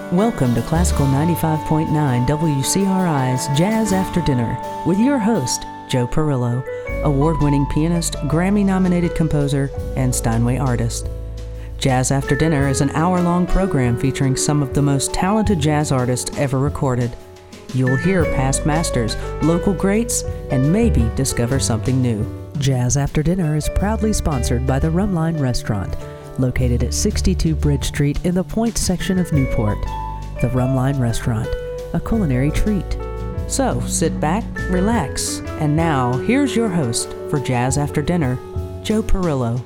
Welcome to Classical 95.9 WCRI's Jazz After Dinner with your host, Joe Perillo, award-winning pianist, Grammy-nominated composer, and Steinway artist. Jazz After Dinner is an hour-long program featuring some of the most talented jazz artists ever recorded. You'll hear past masters, local greats, and maybe discover something new. Jazz After Dinner is proudly sponsored by the Rumline Restaurant, located at 62 Bridge Street in the Point section of Newport. The Rumline Restaurant, a culinary treat. So, sit back, relax, and now, here's your host for Jazz After Dinner, Joe Perillo.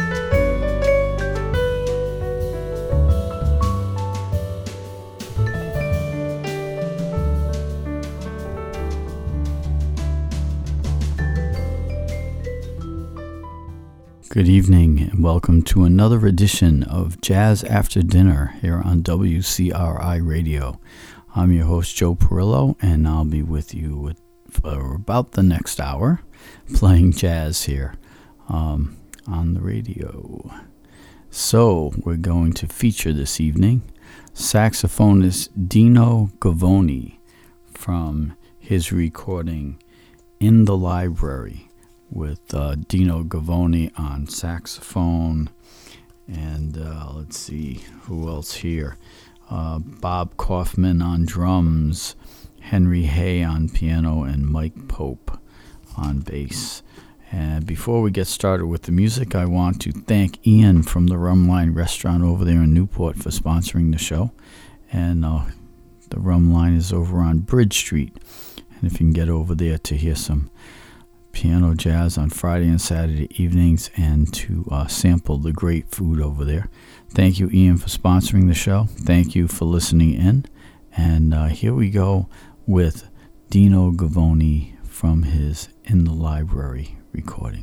Good evening and welcome to another edition of Jazz After Dinner here on WCRI Radio. I'm your host Joe Perillo and I'll be with you for about the next hour playing jazz here on the radio. So we're going to feature this evening saxophonist Dino Gavoni from his recording In the Library, with Dino Gavoni on saxophone, and let's see who else here. Bob Kaufman on drums, Henry Hay on piano, and Mike Pope on bass. And before we get started with the music, I want to thank Ian from the Rumline Restaurant over there in Newport for sponsoring the show. And the Rumline is over on Bridge Street, and if you can get over there to hear some piano jazz on Friday and Saturday evenings and to sample the great food over there. Thank you, Ian, for sponsoring the show. Thank you for listening in. And here we go with Dino Gavoni from his In the Library recording.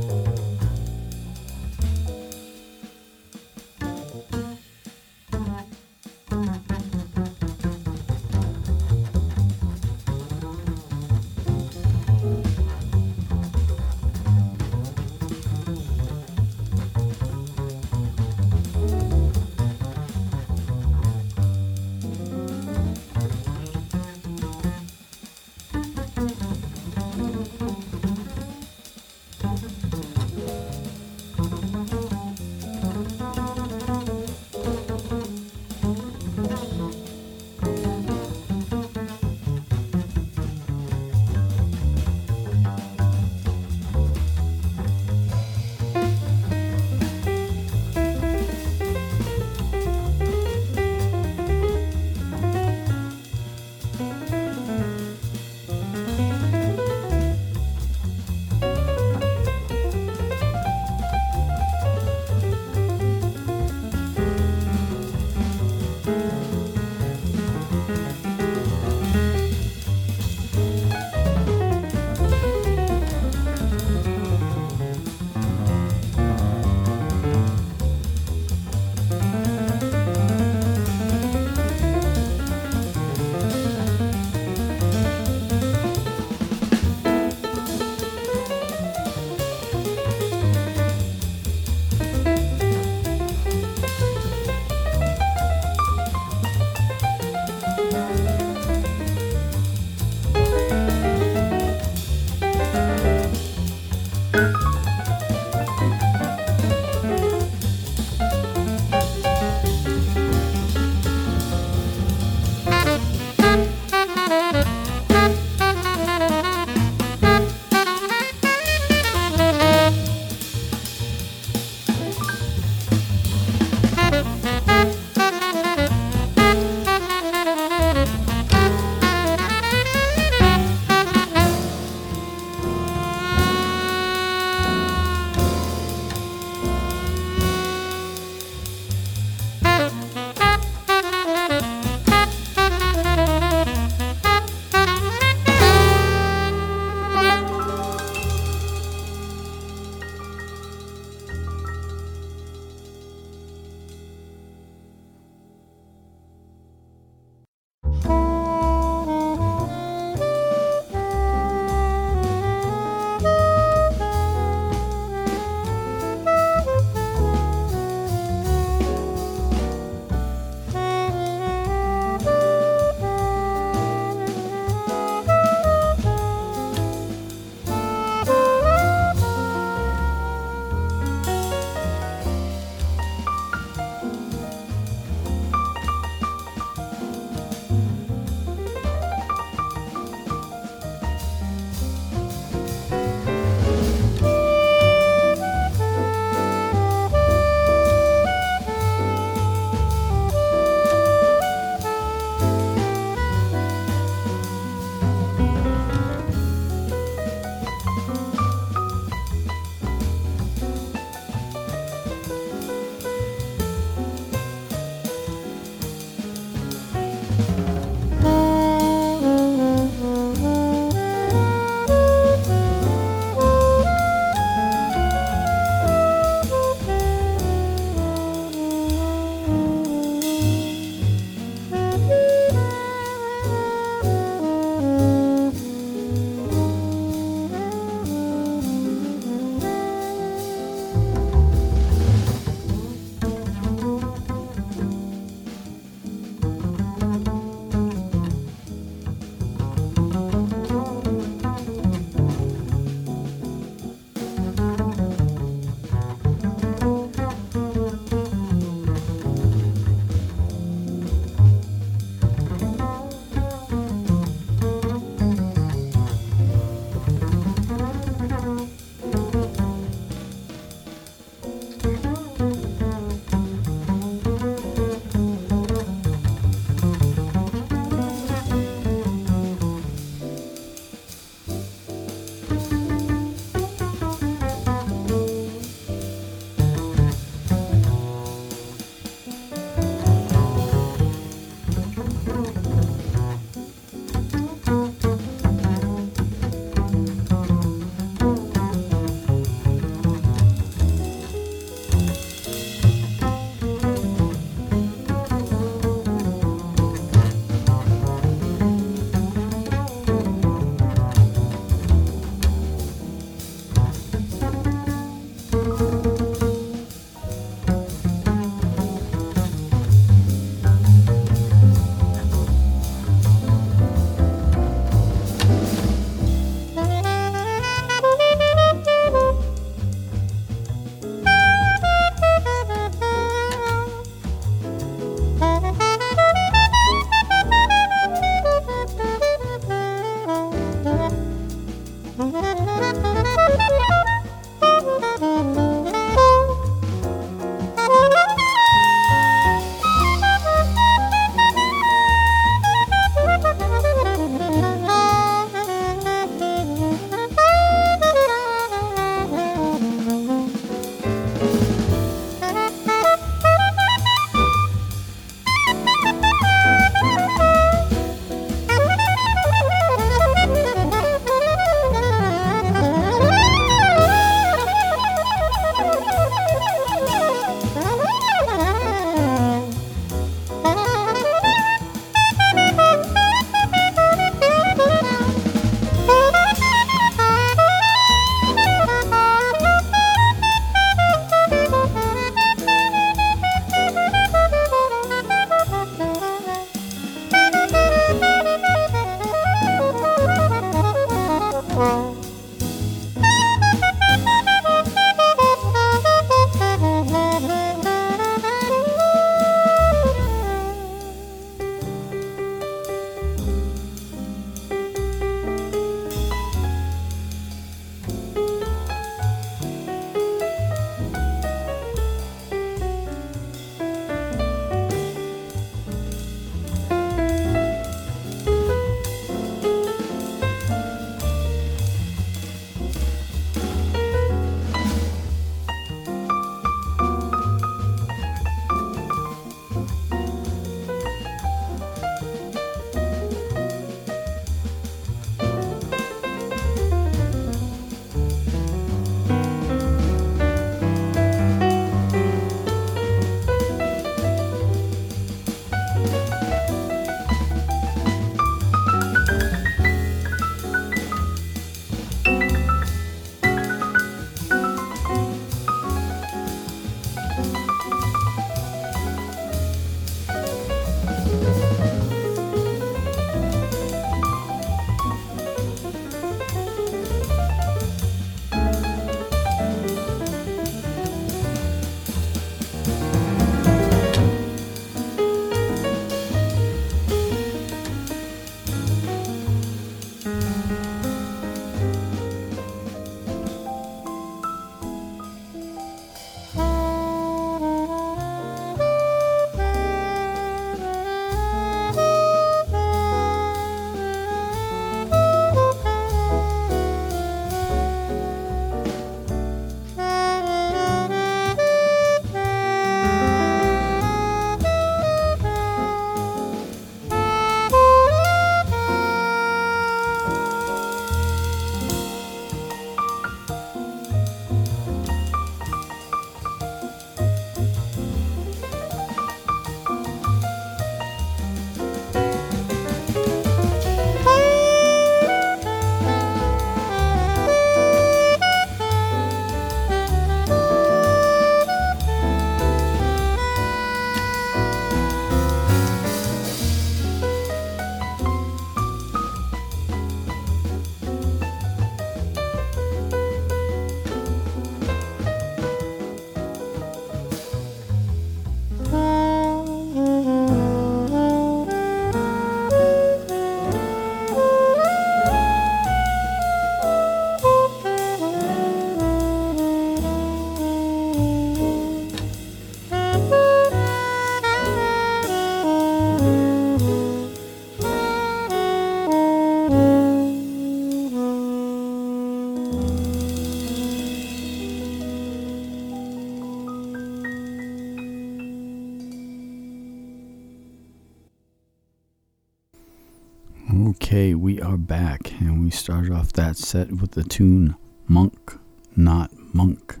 Okay, we are back, and we started off that set with the tune Monk, Not Monk.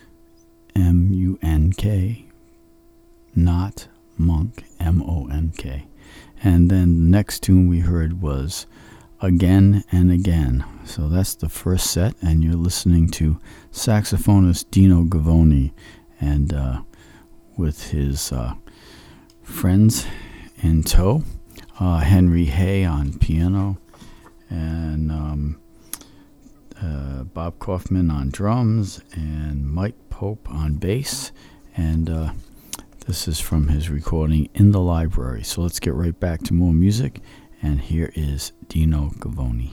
M-U-N-K, not Monk, M-O-N-K. And then the next tune we heard was Again and Again. So that's the first set, and you're listening to saxophonist Dino Gavoni, and with his friends in tow. Henry Hay on piano, and Bob Kaufman on drums, and Mike Pope on bass, and this is from his recording In the Library. So let's get right back to more music, and here is Dino Gavoni.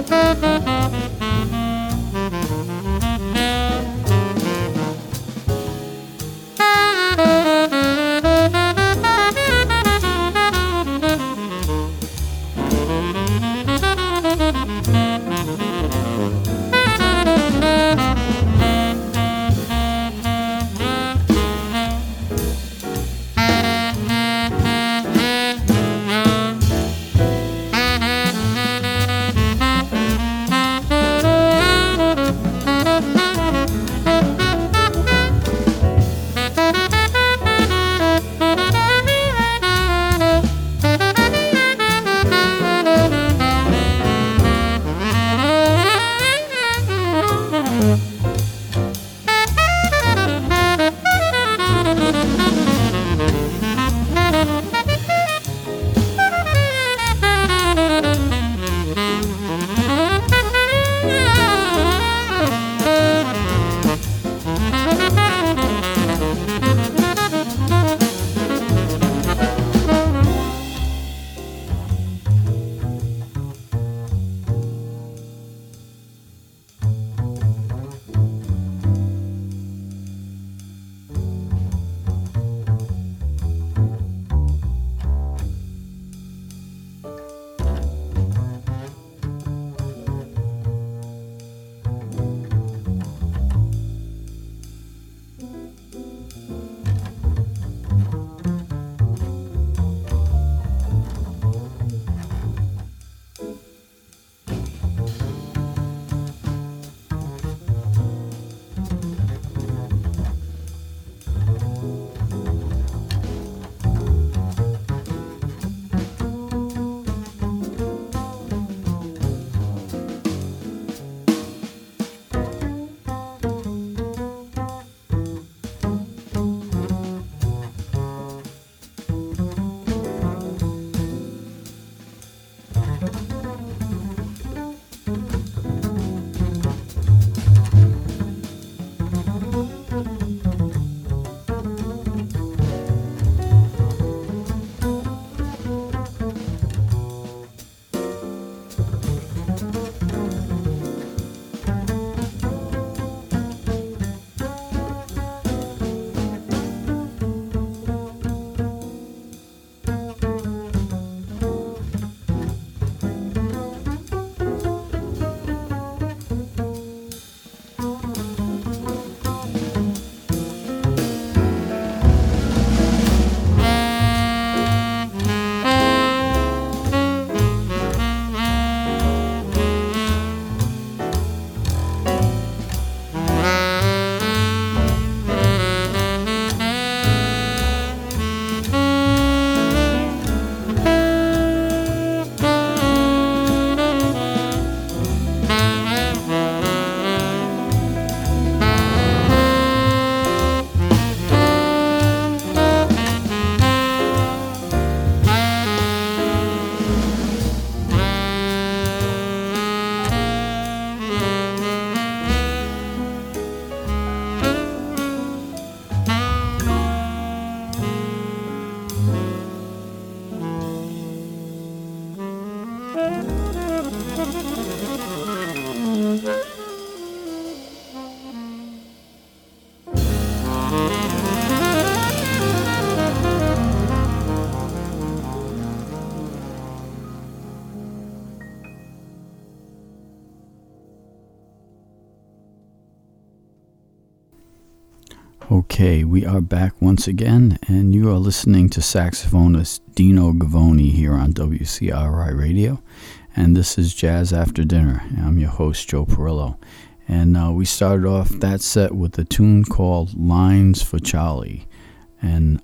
Okay, we are back once again, and you are listening to saxophonist Dino Gavoni here on WCRI Radio, and this is Jazz After Dinner. I'm your host, Joe Perillo, and we started off that set with a tune called Lines for Charlie, and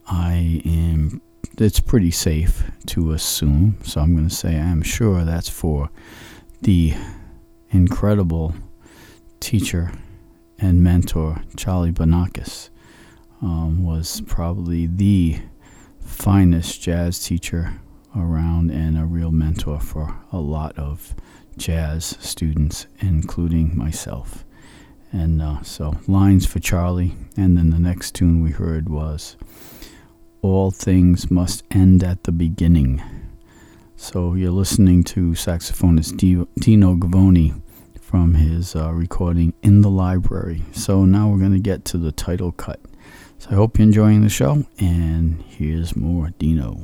it's pretty safe to assume, so I'm going to say I'm sure that's for the incredible teacher and mentor Charlie Banakis. Was probably the finest jazz teacher around and a real mentor for a lot of jazz students, including myself. And so Lines for Charlie, and then the next tune we heard was All Things Must End at the Beginning. So you're listening to saxophonist Dino Gavoni from his recording In the Library. So now we're going to get to the title cut. So I hope you're enjoying the show, and here's more Dino.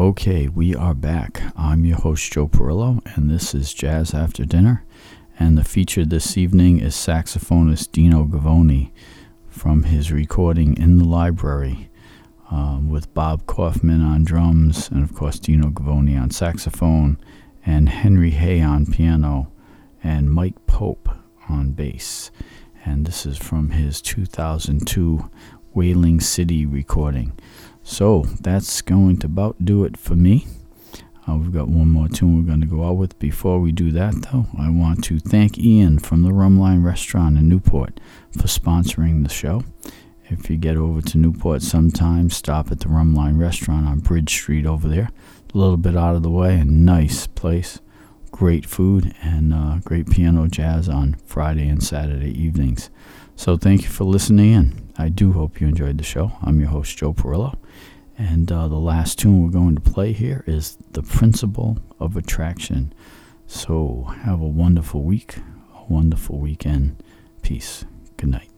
Okay, we are back. I'm your host, Joe Perillo, and this is Jazz After Dinner. And the feature this evening is saxophonist Dino Gavoni from his recording In the Library, with Bob Kaufman on drums, and of course Dino Gavoni on saxophone, and Henry Hay on piano, and Mike Pope on bass. And this is from his 2002 Whaling City recording. So that's going to about do it for me. We've got one more tune we're going to go out with. Before we do that, though, I want to thank Ian from the Rumline Restaurant in Newport for sponsoring the show. If you get over to Newport sometime, stop at the Rumline Restaurant on Bridge Street over there. A little bit out of the way, a nice place. Great food and great piano jazz on Friday and Saturday evenings. So thank you for listening in. I do hope you enjoyed the show. I'm your host, Joe Perillo. And the last tune we're going to play here is The Principle of Attraction. So have a wonderful week, a wonderful weekend. Peace. Good night.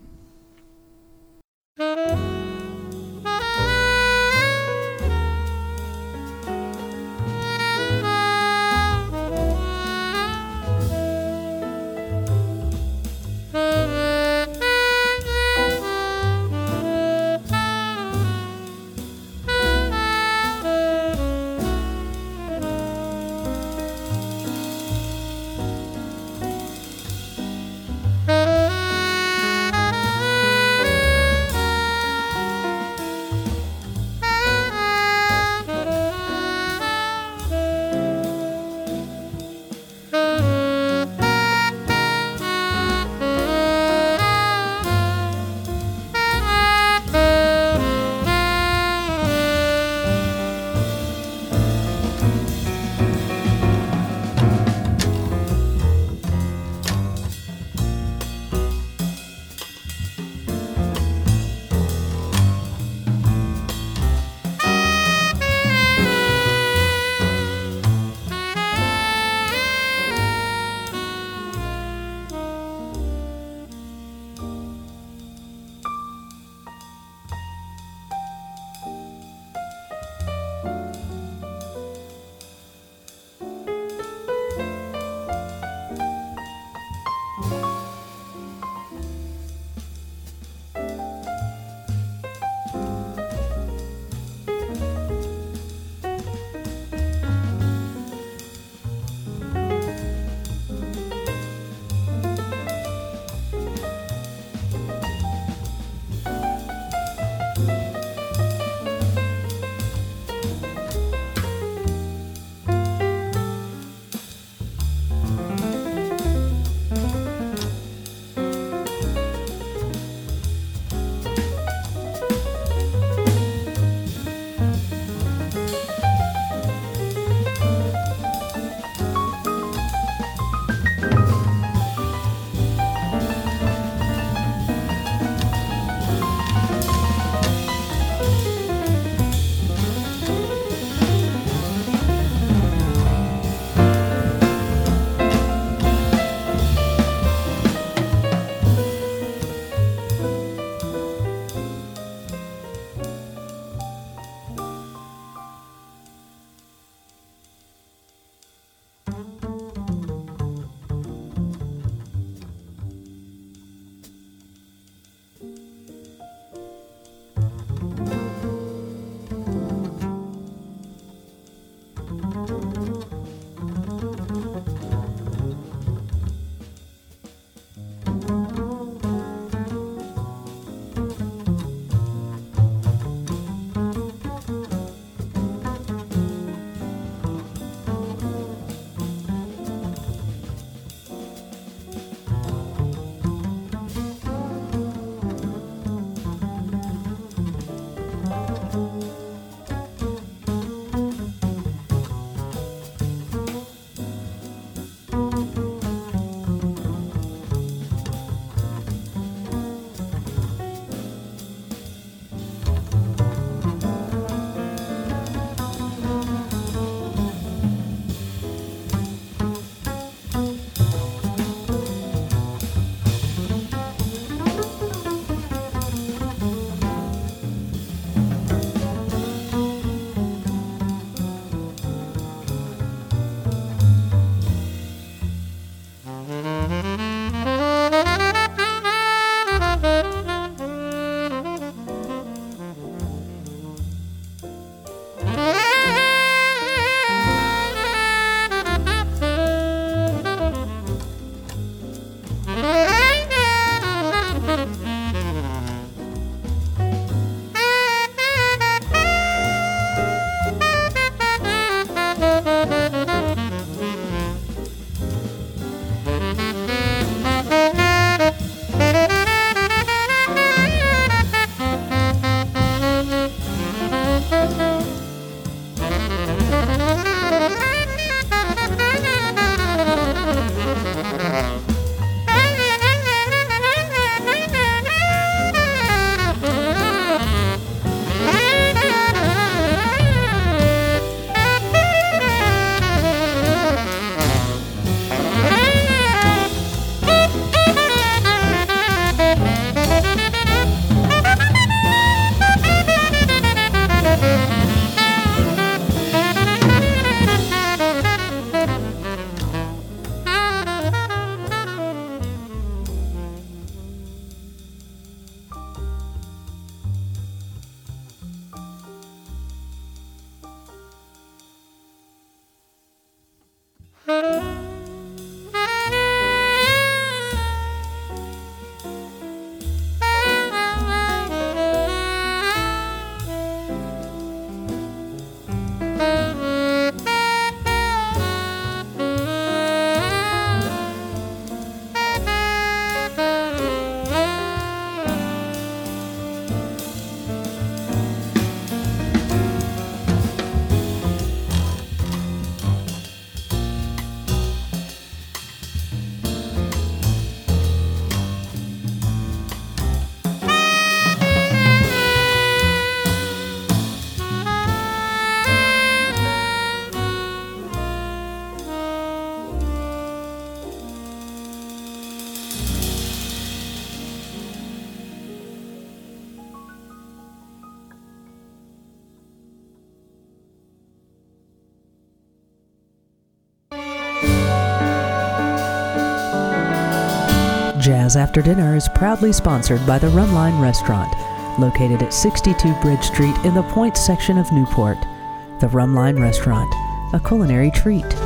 Jazz After Dinner is proudly sponsored by the Rumline Restaurant, located at 62 Bridge Street in the Point section of Newport. The Rumline Restaurant, a culinary treat.